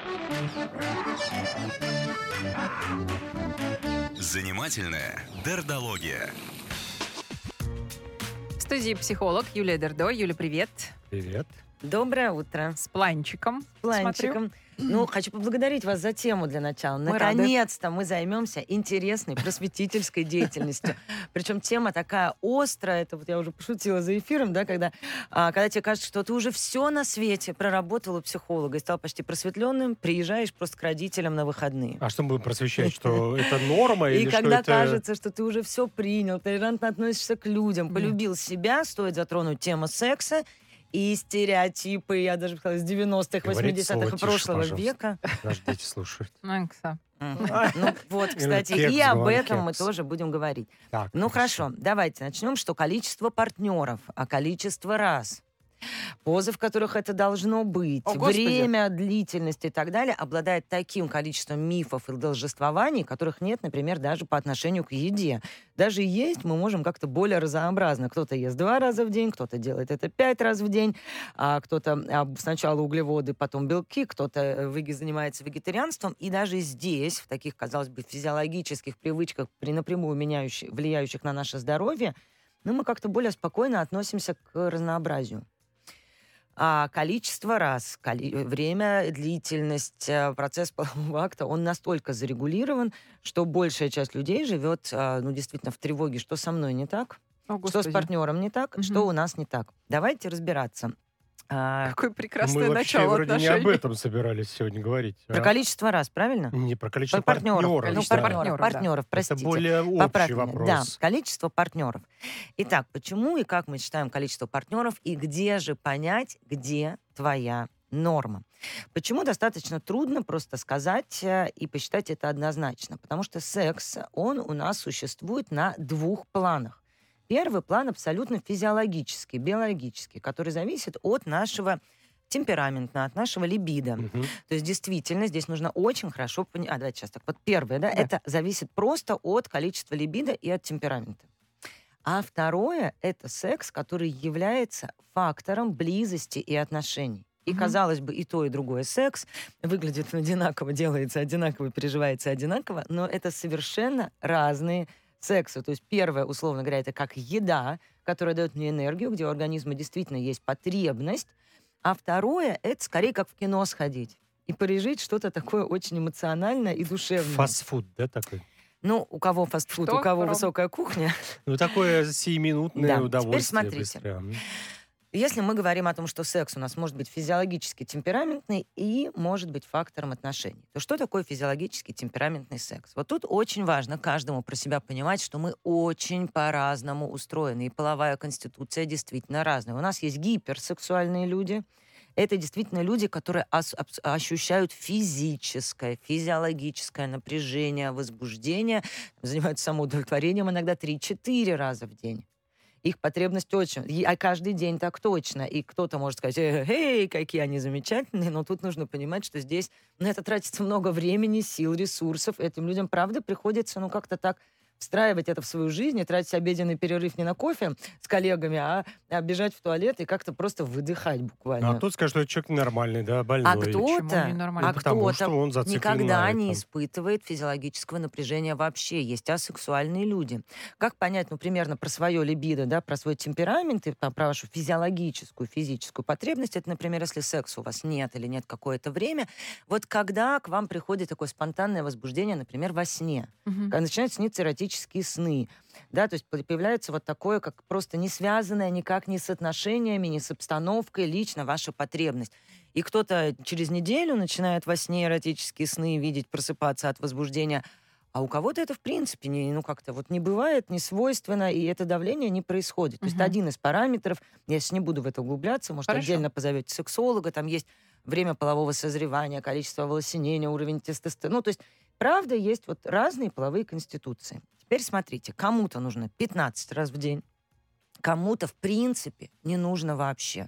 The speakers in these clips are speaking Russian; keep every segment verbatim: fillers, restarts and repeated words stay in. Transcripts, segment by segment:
Занимательная дердология. В студии психолог Юлия Дердо. Юля, привет. Привет. Доброе утро. С планчиком. Планчиком. Ну, хочу поблагодарить вас за тему для начала. Мы Наконец-то мы займемся интересной просветительской деятельностью. Причем тема такая острая, это вот я уже пошутила за эфиром, да, когда, а, когда тебе кажется, что ты уже все на свете проработал у психолога и стал почти просветленным, приезжаешь просто к родителям на выходные. А что мы будем просвещать, что это норма или И что когда это... кажется, что ты уже все принял, толерантно относишься к людям, полюбил себя, стоит затронуть тему секса, и стереотипы, я даже сказала, с девяностых, Говорите восьмидесятых и слово тише, прошлого пожалуйста. века. Наши дети слушают. Ну, Кса. Мгм. Ну вот, кстати, Кекс, и об говорю, этом мы кекс. тоже будем говорить. Так, Ну хорошо, давайте начнем, что количество партнеров, а количество раз, позы, в которых это должно быть, О, Господи. время, длительность и так далее, обладает таким количеством мифов и должествований, которых нет, например, даже по отношению к еде. Даже есть мы можем как-то более разнообразно. Кто-то ест два раза в день, кто-то делает это пять раз в день, а кто-то а, сначала углеводы, потом белки, кто-то э, выги- занимается вегетарианством. И даже здесь, в таких, казалось бы, физиологических привычках, при напрямую меняющих, влияющих на наше здоровье, ну, мы как-то более спокойно относимся к разнообразию. А количество раз, коли- время, длительность, э, процесс полового акта, он настолько зарегулирован, что большая часть людей живет, э, ну, действительно, в тревоге, что со мной не так, О, что с Господи. партнером не так, Мгм. что у нас не так. Давайте разбираться. А, Какое прекрасное Мы вообще начало вроде не отношений. об этом собирались сегодня говорить. Про а? количество раз, правильно? Не про количество Про партнеров. партнеров. Ну, Количество да. партнеров, партнеров, да. партнеров, простите. Это более общий Поправь меня. вопрос. Да, количество партнеров. Итак, почему и как мы считаем количество партнеров, и где же понять, где твоя норма? Почему достаточно трудно просто сказать э, и посчитать это однозначно? Потому что секс, он у нас существует на двух планах. Первый план абсолютно физиологический, биологический, который зависит от нашего темперамента, от нашего либидо. Мгм. То есть действительно здесь нужно очень хорошо понимать. А, давайте сейчас так. Вот первое, да, Да. это зависит просто от количества либидо и от темперамента. А второе — это секс, который является фактором близости и отношений. И, Мгм. казалось бы, и то, и другое секс выглядит одинаково, делается одинаково, переживается одинаково, но это совершенно разные сексы. То есть первое, условно говоря, это как еда, которая дает мне энергию, где у организма действительно есть потребность, а второе — это скорее как в кино сходить и пережить что-то такое очень эмоциональное и душевное. Фастфуд, да, такой? Ну, у кого фастфуд, Что, у кого Ром? высокая кухня. Ну, такое сиюминутное Да, теперь удовольствие. смотрите. быстрое. М. Если мы говорим о том, что секс у нас может быть физиологически темпераментный и может быть фактором отношений, то что такое физиологически темпераментный секс? Вот тут очень важно каждому про себя понимать, что мы очень по-разному устроены, и половая конституция действительно разная. У нас есть гиперсексуальные люди. Это действительно люди, которые ос- абс- ощущают физическое, физиологическое напряжение, возбуждение, занимаются самоудовлетворением иногда три-четыре раза в день. Их потребность очень... и- А каждый день так точно. И кто-то может сказать, эй, какие они замечательные, но тут нужно понимать, что здесь на это тратится много времени, сил, ресурсов. Этим людям, правда, приходится, ну, как-то так встраивать это в свою жизнь и тратить обеденный перерыв не на кофе с коллегами, а, а бежать в туалет и как-то просто выдыхать буквально. А кто-то скажет, что это человек нормальный, да, больной. А кто-то, Почему ненормально? а Потому кто-то что он зациклен никогда на не этом. испытывает физиологического напряжения вообще. Есть асексуальные люди. Как понять, ну, примерно про свое либидо, да, про свой темперамент и про, про вашу физиологическую, физическую потребность? Это, например, если секса у вас нет или нет какое-то время. Вот когда к вам приходит такое спонтанное возбуждение, например, во сне, Мгм. когда начинают сниться эротические сны, да, то есть по- появляется вот такое, как просто не связанное никак ни с отношениями, ни с обстановкой, лично ваша потребность. И кто-то через неделю начинает во сне эротические сны видеть, просыпаться от возбуждения, а у кого-то это, в принципе, не, ну, как-то вот не бывает, не свойственно, и это давление не происходит. То есть Мгм. один из параметров, я сейчас не буду в это углубляться, может, Хорошо. отдельно позовете сексолога, там есть время полового созревания, количество волосинения, уровень тестостерона. Ну, то есть, правда, есть вот разные половые конституции. Теперь смотрите, кому-то нужно пятнадцать раз в день, кому-то, в принципе, не нужно вообще.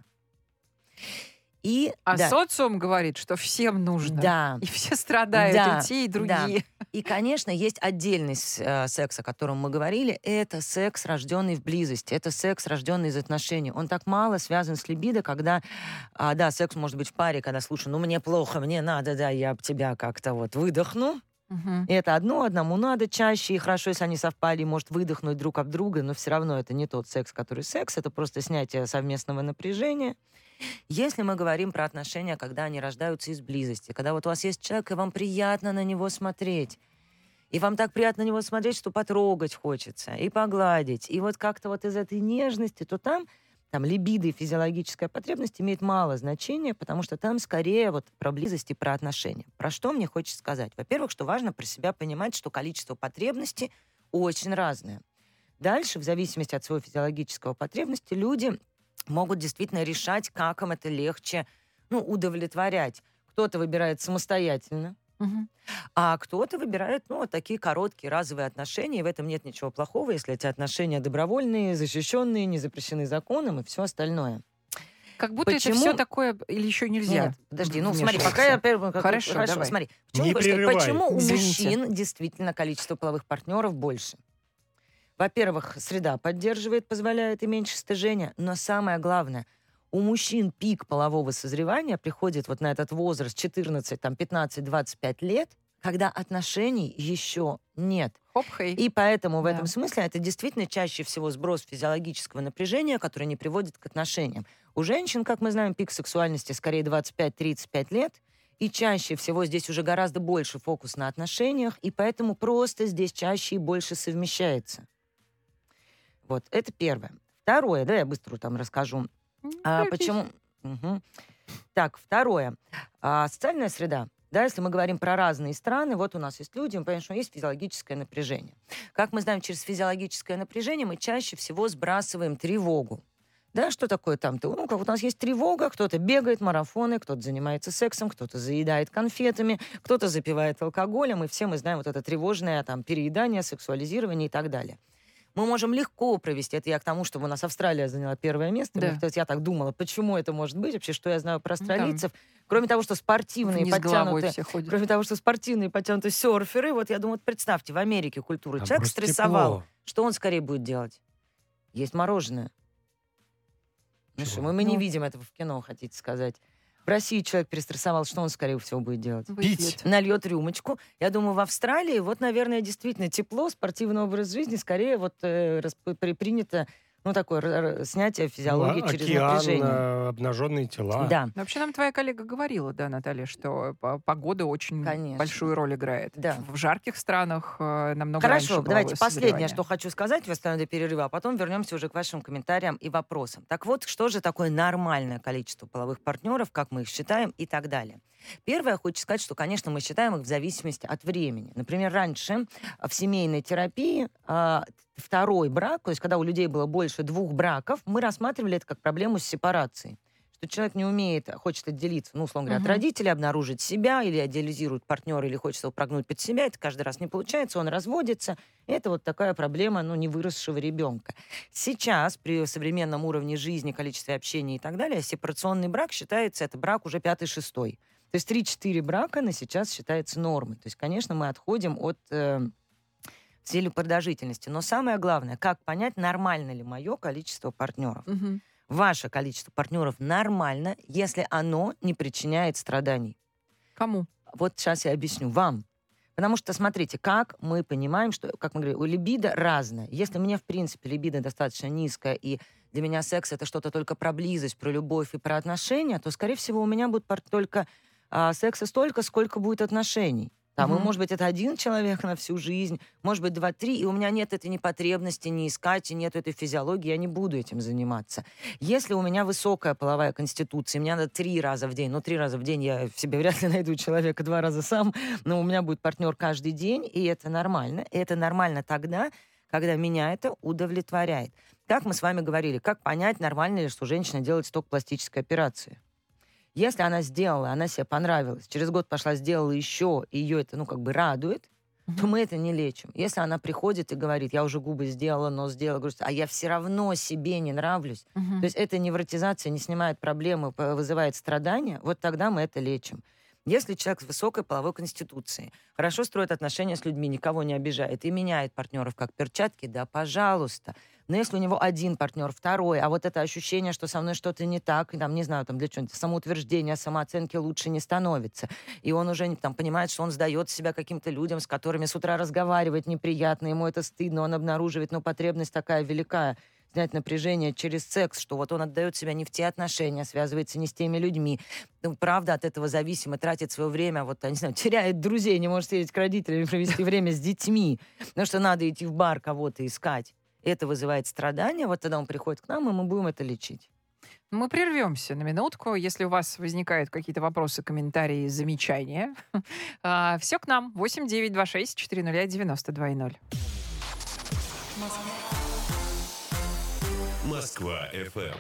И, А да, социум говорит, что всем нужно. да, И все страдают, Да, и те, и да. другие. И, конечно, есть отдельный с- э, секс, о котором мы говорили. Это секс, рожденный в близости. Это секс, рожденный из отношений. Он так мало связан с либидо, когда, а, да, секс может быть в паре, когда, слушай, ну мне плохо, мне надо, да, я об тебя как-то вот выдохну. Мгм. И это одно, одному надо чаще, и хорошо, если они совпали, может выдохнуть друг об друга, но все равно это не тот секс, который секс, это просто снятие совместного напряжения. Если мы говорим про отношения, когда они рождаются из близости, когда вот у вас есть человек, и вам приятно на него смотреть, и вам так приятно на него смотреть, что потрогать хочется, и погладить, и вот как-то вот из этой нежности, то там, там либидо и физиологическая потребность имеет мало значения, потому что там скорее вот про близость и про отношения. Про что мне хочется сказать? Во-первых, что важно про себя понимать, что количество потребностей очень разное. Дальше, в зависимости от своего физиологического потребности, люди могут действительно решать, как им это легче, ну, удовлетворять. Кто-то выбирает самостоятельно, Мгм. а кто-то выбирает, ну, вот такие короткие разовые отношения, и в этом нет ничего плохого, если эти отношения добровольные, защищенные, не запрещены законом и все остальное. Как будто Почему? это все такое или еще нельзя. Нет, подожди, ну смотри, вмешиваться. пока я... первым, как- Хорошо, давай. смотри. Почему, Не хочешь сказать, прерывай. почему у Извините. мужчин действительно количество половых партнеров больше? Во-первых, среда поддерживает, позволяет и меньше стыжения, но самое главное, у мужчин пик полового созревания приходит вот на этот возраст четырнадцать, там, пятнадцать, двадцать пять лет, когда отношений еще нет. Хоп-хей. И поэтому в Да. этом смысле это действительно чаще всего сброс физиологического напряжения, которое не приводит к отношениям. У женщин, как мы знаем, пик сексуальности скорее двадцать пять - тридцать пять лет, и чаще всего здесь уже гораздо больше фокус на отношениях, и поэтому просто здесь чаще и больше совмещается. Вот, это первое. Второе, да, я быстро там расскажу. М, А, торопись. почему? Мгм. Так, второе. А, социальная среда. Да, если мы говорим про разные страны, вот у нас есть люди, мы понимаем, что есть физиологическое напряжение. Как мы знаем, через физиологическое напряжение мы чаще всего сбрасываем тревогу. Да, что такое там-то? Ну, как у нас есть тревога, кто-то бегает марафоны, кто-то занимается сексом, кто-то заедает конфетами, кто-то запивает алкоголем, и все мы знаем вот это тревожное там переедание, сексуализирование и так далее. Мы можем легко провести, это я к тому, чтобы у нас Австралия заняла первое место, Да. мне хотелось- я так думала, почему это может быть, вообще, что я знаю про Ну, там австралийцев, кроме того, что спортивные, Вниз головой подтянутые, все ходят. кроме того, что спортивные, подтянутые серферы, вот я думаю, вот представьте, в Америке культура, Там человек просто стрессовал, тепло. что он скорее будет делать? Есть мороженое. Ну Чего? что, мы, мы не Ну. видим этого в кино, хотите сказать. В России человек перестрессовал, что он скорее всего будет делать? Выпьет. Нальет рюмочку. Я думаю, в Австралии вот, наверное, действительно тепло, спортивный образ жизни скорее вот э, расп- при- принято, ну, такое р- р- снятие физиологии Ну, а- через океан, напряжение. а, обнаженные тела. Да, Ну, Вообще нам твоя коллега говорила, да, Наталья, что по- погода очень Конечно. большую роль играет. Да. В жарких странах э, намного Хорошо, раньше давайте половое последнее, созревание. что хочу сказать в остальном перерыва, а потом вернемся уже к вашим комментариям и вопросам. Так вот, что же такое нормальное количество половых партнеров, как мы их считаем и так далее. Первое, хочу сказать, что, конечно, мы считаем их в зависимости от времени. Например, раньше а, в семейной терапии а, второй брак, то есть когда у людей было больше двух браков, мы рассматривали это как проблему с сепарацией. Что человек не умеет, хочет отделиться, ну, условно говоря, Мгм. от родителей, обнаружить себя, или идеализирует партнера, или хочет его прогнуть под себя, это каждый раз не получается, он разводится. Это вот такая проблема, ну, невыросшего ребенка. Сейчас, при современном уровне жизни, количестве общения и так далее, сепарационный брак считается, это брак уже пятый-шестой. То есть три-четыре брака на сейчас считается нормой. То есть, конечно, мы отходим от э, цели продолжительности. Но самое главное, как понять, нормально ли мое количество партнеров. Мгм. Ваше количество партнеров нормально, если оно не причиняет страданий. Кому? Вот сейчас я объясню вам. Потому что, смотрите, как мы понимаем, что, как мы говорим, у либидо разное. Если мне, в принципе, либидо достаточно низкое, и для меня секс — это что-то только про близость, про любовь и про отношения, то, скорее всего, у меня будет пар- только а, секса столько, сколько будет отношений. Там, и, Мгм. может быть, это один человек на всю жизнь, может быть, два-три, и у меня нет этой непотребности не искать, и нет этой физиологии, я не буду этим заниматься. Если у меня высокая половая конституция, мне надо три раза в день, ну, три раза в день я в себе вряд ли найду человека два раза сам, но у меня будет партнер каждый день, и это нормально. И это нормально тогда, когда меня это удовлетворяет. Как мы с вами говорили, как понять, нормально ли, что женщина делает столько пластической операции? Если она сделала, она себе понравилась, через год пошла, сделала еще, и ее это, ну, как бы радует, Мгм. то мы это не лечим. Если она приходит и говорит, я уже губы сделала, нос сделала, говорю, а я все равно себе не нравлюсь, Мгм. то есть эта невротизация не снимает проблемы, п- вызывает страдания, вот тогда мы это лечим. Если человек с высокой половой конституцией, хорошо строит отношения с людьми, никого не обижает и меняет партнеров как перчатки, да, пожалуйста. Но если у него один партнер, второй, а вот это ощущение, что со мной что-то не так, и там, не знаю, там для чего-нибудь самоутверждения, самооценки лучше не становится, и он уже там понимает, что он сдает себя каким-то людям, с которыми с утра разговаривать неприятно, ему это стыдно, он обнаруживает, но потребность такая великая, снять напряжение через секс, что вот он отдает себя не в те отношения, связывается не с теми людьми. Ну, правда, от этого зависимо, тратит свое время, вот, я не знаю, теряет друзей, не может съездить к родителям и провести время с детьми, потому что надо идти в бар кого-то искать. Это вызывает страдания, вот тогда он приходит к нам, и мы будем это лечить. Мы прервемся на минутку. Если у вас возникают какие-то вопросы, комментарии, замечания, все к нам. восемь девять два шесть четыре ноль девяносто два ноль. Москва эф эм.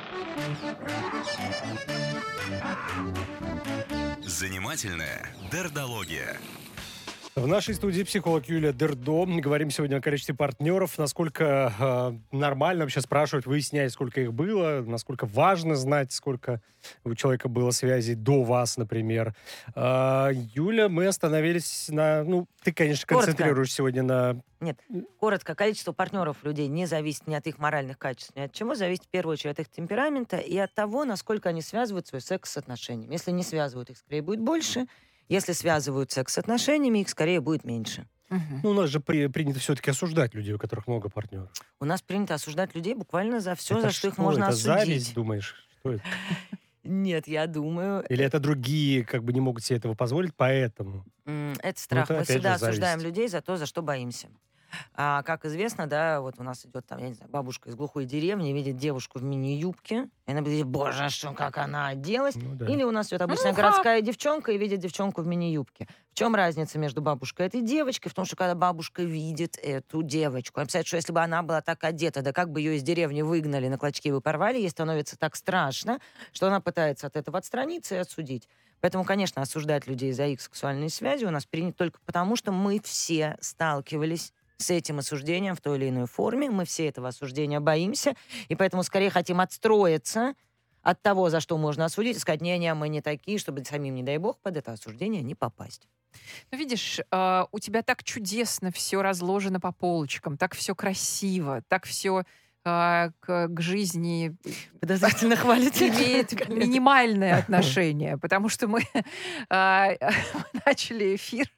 Занимательная дердология. В нашей студии психолог Юлия Дердо. Говорим сегодня о количестве партнеров, насколько э, нормально вообще спрашивать, выяснять, сколько их было, насколько важно знать, сколько у человека было связей до вас, например. Э, Юля, мы остановились на... Ну, ты, конечно, Коротко. концентрируешь сегодня на... Нет, коротко, количество партнеров людей не зависит ни от их моральных качеств, ни от чего, зависит в первую очередь от их темперамента и от того, насколько они связывают свой секс с отношениями. Если не связывают, их скорее будет больше. Если связывают секс с отношениями, их скорее будет меньше. Мгм. Ну, у нас же при- принято все-таки осуждать людей, у которых много партнеров. У нас принято осуждать людей буквально за все, Это за что их что? можно Это осудить. зависть, думаешь? Что это? Нет, я думаю, Или это другие как бы не могут себе этого позволить, поэтому? м, это страх. это Мы опять же всегда зависть. осуждаем людей за то, за что боимся. А как известно, да, вот у нас идет там, я не знаю, бабушка из глухой деревни, видит девушку в мини-юбке, и она говорит, боже, что, как она оделась. Ну да. Или у нас идет обычная Ну-ка. городская девчонка и видит девчонку в мини-юбке. В чем разница между бабушкой и этой девочкой? В том, что когда бабушка видит эту девочку, она представляет, что если бы она была так одета, да как бы ее из деревни выгнали, на клочки бы порвали, ей становится так страшно, что она пытается от этого отстраниться и осудить. Поэтому, конечно, осуждать людей за их сексуальные связи у нас принято только потому, что мы все сталкивались с этим осуждением в той или иной форме. Мы все этого осуждения боимся, и поэтому скорее хотим отстроиться от того, за что можно осудить, и сказать, не-не, мы не такие, чтобы самим, не дай бог, под это осуждение не попасть. Ну, видишь, э, у тебя так чудесно все разложено по полочкам, так все красиво, так все к, к жизни Подозрительно хвалите. имеет минимальное отношение, потому что мы э, начали эфир.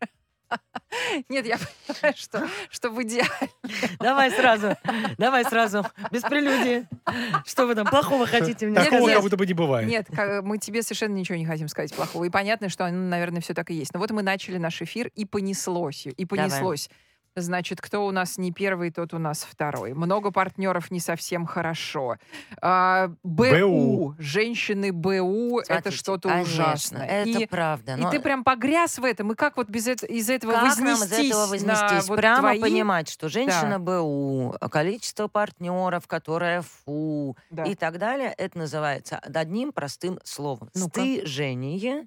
Нет, я понимаю, что, что в идеале. Давай сразу, давай сразу, без прелюдии. Что вы там плохого хотите мне Такого нет. как будто бы не бывает. Нет, ка- мы тебе совершенно ничего не хотим сказать плохого. И понятно, что, ну, наверное, все так и есть. Но вот мы начали наш эфир, и понеслось. И понеслось. Значит, кто у нас не первый, тот у нас второй. Много партнеров не совсем хорошо. А, БУ. БУ. Женщины БУ, это Смотрите, что-то конечно, ужасное. Это И, правда. и но ты прям погряз в этом. И как вот без эт- из этого как вознестись? нам из этого на вознестись? вот Прямо твои- понимать, что женщина БУ, количество партнеров, которое фу, Да. и так далее, это называется одним простым словом. Ну-ка. Стыжение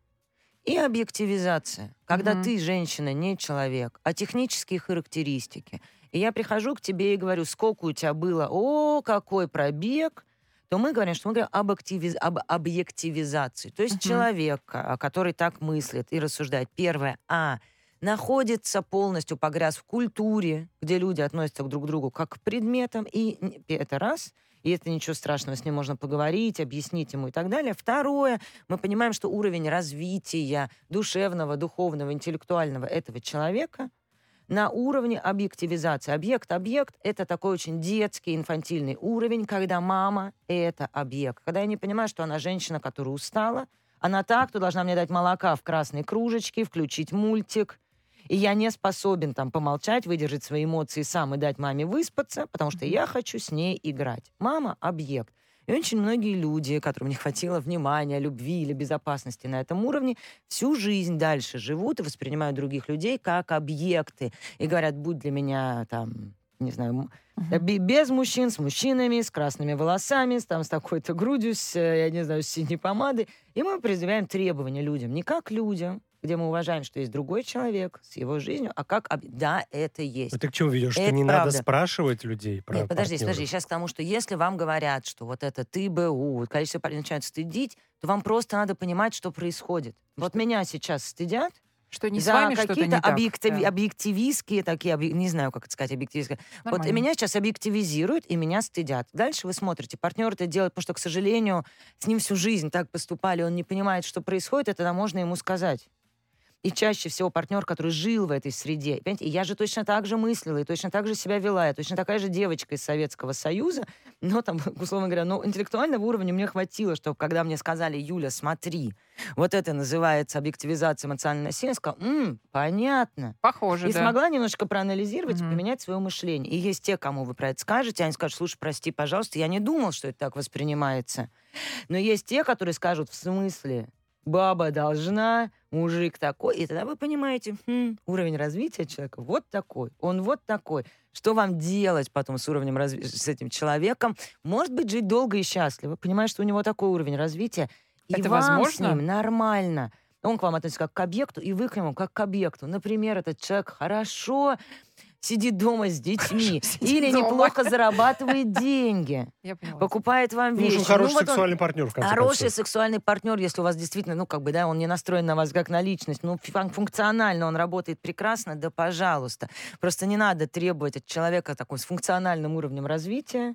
и объективизация. Когда Мгм. ты, женщина, не человек, а технические характеристики. И я прихожу к тебе и говорю, сколько у тебя было, о, какой пробег, то мы говорим, что мы говорим об, активиз- об объективизации. То есть Мгм. человек, а, который так мыслит и рассуждает, первое, а, находится полностью погряз в культуре, где люди относятся друг к другу как к предметам, и н- это раз, и это ничего страшного, с ним можно поговорить, объяснить ему и так далее. Второе, мы понимаем, что уровень развития душевного, духовного, интеллектуального этого человека на уровне объективизации. Объект-объект — это такой очень детский, инфантильный уровень, когда мама — это объект. Когда я не понимаю, что она женщина, которая устала, она так-то должна мне дать молока в красной кружечке, включить мультик, и я не способен там помолчать, выдержать свои эмоции сам и дать маме выспаться, потому что я хочу с ней играть. Мама — объект. И очень многие люди, которым не хватило внимания, любви или безопасности на этом уровне, всю жизнь дальше живут и воспринимают других людей как объекты. И говорят, будь для меня там, не знаю, м- Мгм. бе- без мужчин, с мужчинами, с красными волосами, с, там, с такой-то грудью, с, э, я не знаю, с синей помадой. И мы предъявляем требования людям. Не как людям, где мы уважаем, что есть другой человек с его жизнью, а как... об- Да, это есть. А ты к чему ведешь? Что Это не надо правда. спрашивать людей про Нет, подожди, партнеров? подожди, сейчас к тому, что если вам говорят, что вот это ты БУ, вот количество парней начинают стыдить, то вам просто надо понимать, что происходит. Вот меня сейчас стыдят Что не с за вами что-то не какие-то так. объектив- Да. объективистские такие, объ- не знаю, как это сказать, объективистские. Вот Нормально. меня сейчас объективизируют, и меня стыдят. Дальше вы смотрите, партнер это делает, потому что, к сожалению, с ним всю жизнь так поступали, он не понимает, что происходит, это можно ему сказать. И чаще всего партнер, который жил в этой среде. Понимаете? И я же точно так же мыслила, и точно так же себя вела. Я точно такая же девочка из Советского Союза. Но там, условно говоря, ну, интеллектуального уровня мне хватило, что когда мне сказали: Юля, смотри, вот это называется объективизация эмоционального насилия, я сказала: «М, понятно. Похоже, И да. смогла немножко проанализировать Мгм. и поменять свое мышление. И есть те, кому вы про это скажете, они скажут: слушай, прости, пожалуйста, я не думал, что это так воспринимается. Но есть те, которые скажут: в смысле? Баба должна, мужик такой. И тогда вы понимаете, хм, уровень развития человека вот такой, он вот такой. Что вам делать потом с уровнем развития, с этим человеком? Может быть, жить долго и счастливо, понимая, что у него такой уровень развития. И Это вам возможно? с ним нормально. Он к вам относится как к объекту, и вы к нему как к объекту. Например, этот человек хорошо сидит дома с детьми сидит или дома. неплохо зарабатывает деньги, Я поняла. покупает вам Ну, вещи. нужен хороший Ну, вот он сексуальный партнер, в конце хороший концов. сексуальный партнер, если у вас действительно, ну, как бы, да, он не настроен на вас как на личность, ну, фун- функционально он работает прекрасно, да, пожалуйста. Просто не надо требовать от человека такой с функциональным уровнем развития,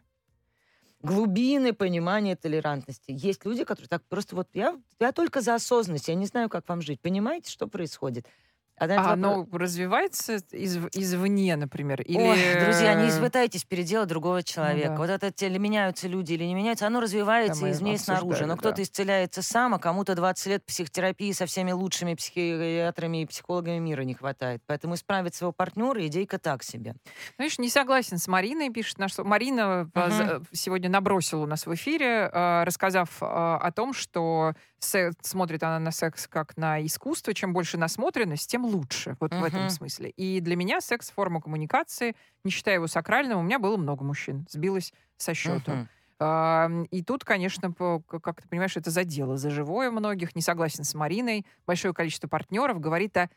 глубины, понимания, толерантности. Есть люди, которые так просто вот, я, я только за осознанность, я не знаю, как вам жить. Понимаете, что происходит? А на этот А вопрос- оно развивается из, извне, например? Или... Ой, друзья, не пытайтесь переделать другого человека. да. Вот это те- или меняются люди, или не меняются. Оно развивается Да, мы извне и снаружи. обсуждали, Но кто-то да. исцеляется сам, а кому-то двадцать лет психотерапии со всеми лучшими психиатрами и психологами мира не хватает. Поэтому исправить своего партнера — идейка так себе. Знаешь, не согласен с Мариной, пишет наш... Марина э, за- сегодня набросила у нас в эфире, э, рассказав э, о том, что се- смотрит она на секс как на искусство. Чем больше насмотренность, тем лучше. Вот в этом Мгм. смысле. И для меня секс — форма коммуникации. Не считая его сакральным, у меня было много мужчин. Сбилась со счету. Мгм. А, И тут, конечно, по- к- как ты понимаешь, это задело за живое многих. Не согласен с Мариной. Большое количество партнеров говорит о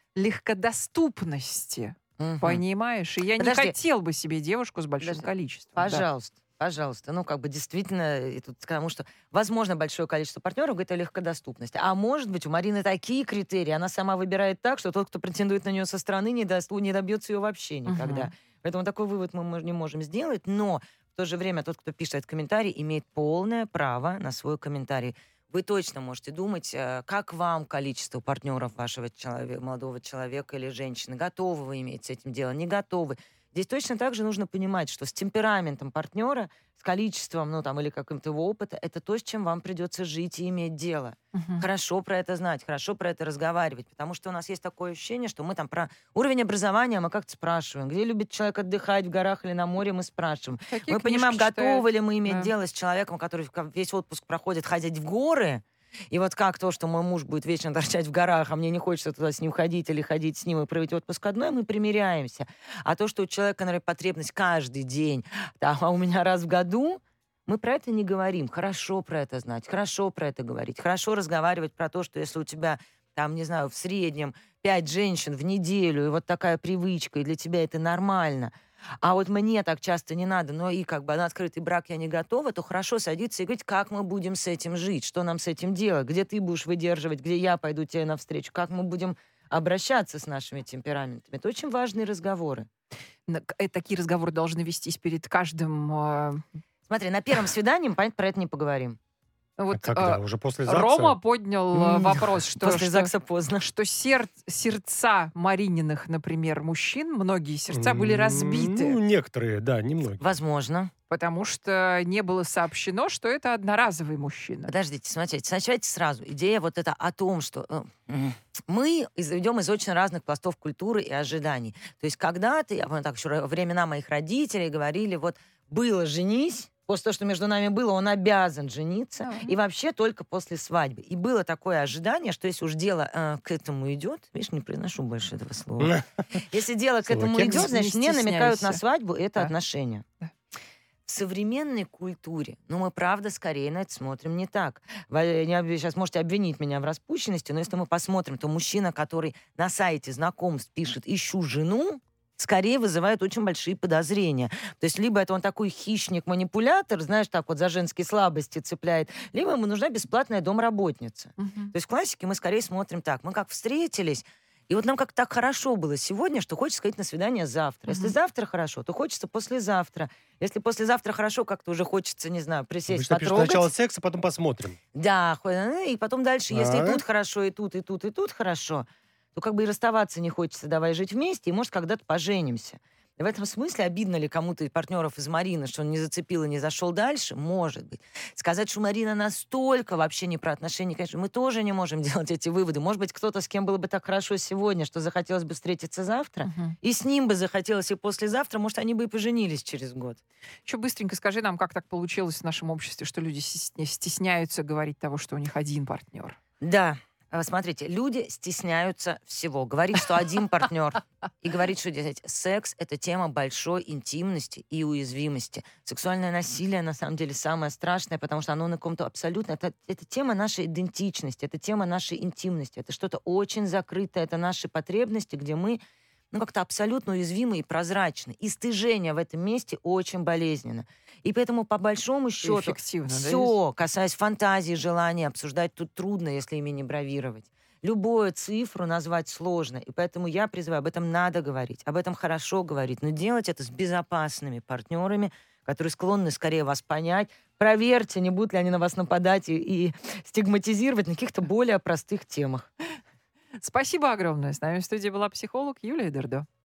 легкодоступности. Мгм. Понимаешь? И я Подожди. не хотел бы себе девушку с большим Подожди. количеством. Да. Пожалуйста, пожалуйста. Ну, как бы действительно, и тут к тому, что, возможно, большое количество партнеров говорит о легкодоступности. А может быть, у Марины такие критерии, она сама выбирает так, что тот, кто претендует на нее со стороны, не, даст, не добьется ее вообще никогда. Мгм. Поэтому такой вывод мы мож- не можем сделать, но в то же время тот, кто пишет этот комментарий, имеет полное право на свой комментарий. Вы точно можете думать, э, как вам количество партнеров вашего человека, молодого человека или женщины. Готовы вы иметь с этим дело, не готовы. Здесь точно так же нужно понимать, что с темпераментом партнера, с количеством, ну там, или каким-то его опыта, это то, с чем вам придется жить и иметь дело. Мгм. Хорошо про это знать, хорошо про это разговаривать, потому что у нас есть такое ощущение, что мы там про уровень образования мы как-то спрашиваем. Где любит человек отдыхать, в горах или на море, мы спрашиваем. Какие Мы понимаем, книжки готовы читает? ли мы иметь Да. дело с человеком, который ка- весь отпуск проходит ходить в горы. И вот как то, что мой муж будет вечно торчать в горах, а мне не хочется туда с ним ходить или ходить с ним и проводить отпуск одной, мы примиряемся. А то, что у человека, наверное, потребность каждый день, да, а у меня раз в году, мы про это не говорим. Хорошо про это знать, хорошо про это говорить, хорошо разговаривать про то, что если у тебя, там, не знаю, в среднем пять женщин в неделю, и вот такая привычка, и для тебя это нормально, а вот мне так часто не надо, но и как бы на открытый брак я не готова, то хорошо садиться и говорить, как мы будем с этим жить, что нам с этим делать, где ты будешь выдерживать, где я пойду тебе навстречу, как мы будем обращаться с нашими темпераментами. Это очень важные разговоры. На- к- э, Такие разговоры должны вестись перед каждым. а, Смотри, на первом свидании мы, понятно, про это не поговорим. Вот А когда? а, Уже после ЗАГСа? Рома поднял а, М, вопрос, что, После что, ЗАГСа поздно. что сер- сердца Марининых, например, мужчин, многие сердца были М, разбиты, Ну, некоторые, да, немногие. Возможно. потому что не было сообщено, что это одноразовый мужчина. Подождите, смотрите, сначала сразу. Идея вот эта о том, что э, м, мы из- идем из очень разных пластов культуры и ожиданий. То есть когда-то, я помню, так еще ро- времена моих родителей говорили, вот было женись, после того, что между нами было, он обязан жениться, Ага. и вообще только после свадьбы. И было такое ожидание, что если уж дело э, к этому идет, видишь, не произношу больше этого слова. Если дело к Слово этому кекс. идет, значит, Не мне намекают на стесняйся. свадьбу, это Да. отношения. Да. В современной культуре, ну, мы, правда, скорее на это смотрим не так. Вы сейчас можете обвинить меня в распущенности, но если мы посмотрим, то мужчина, который на сайте знакомств пишет «ищу жену», скорее вызывает очень большие подозрения. То есть либо это он такой хищник-манипулятор, знаешь, так вот за женские слабости цепляет, либо ему нужна бесплатная домработница. Угу. То есть в классике мы скорее смотрим так. Мы как встретились, и вот нам как так хорошо было сегодня, что хочется сказать на свидание завтра. Если Мгм. завтра хорошо, то хочется послезавтра. Если послезавтра хорошо, как-то уже хочется, не знаю, присесть, Обычно пишут потрогать. сначала секс, а потом посмотрим. Да, хо- э, и потом дальше, если и А? тут хорошо, и тут, и тут, и тут хорошо, то как бы и расставаться не хочется, давай жить вместе, и, может, когда-то поженимся. И в этом смысле обидно ли кому-то из партнеров из Марины, что он не зацепил и не зашел дальше? Может быть. Сказать, что Марина настолько вообще не про отношения, конечно, мы тоже не можем делать эти выводы. Может быть, кто-то, с кем было бы так хорошо сегодня, что захотелось бы встретиться завтра, Мгм. и с ним бы захотелось и послезавтра, может, они бы и поженились через год. Еще быстренько скажи нам, как так получилось в нашем обществе, что люди стесня- стесняются говорить того, что у них один партнер. Да, а, смотрите, люди стесняются всего. Говорить, что один партнер, и говорить, что, дескать, секс — это тема большой интимности и уязвимости. Сексуальное насилие, на самом деле, самое страшное, потому что оно на каком-то абсолютно... Это, это тема нашей идентичности, это тема нашей интимности, это что-то очень закрытое, это наши потребности, где мы ну, как-то абсолютно уязвимы и прозрачны. И стыжение в этом месте очень болезненно. И поэтому, по большому счету, Эффективно, да, все, касаясь фантазии, желаний, обсуждать тут трудно, если ими не бравировать. Любую цифру назвать сложно, и поэтому я призываю, об этом надо говорить, об этом хорошо говорить, но делать это с безопасными партнерами, которые склонны скорее вас понять. Проверьте, не будут ли они на вас нападать и, и стигматизировать на каких-то более простых темах. Спасибо огромное. С нами в студии была психолог Юлия Дердо.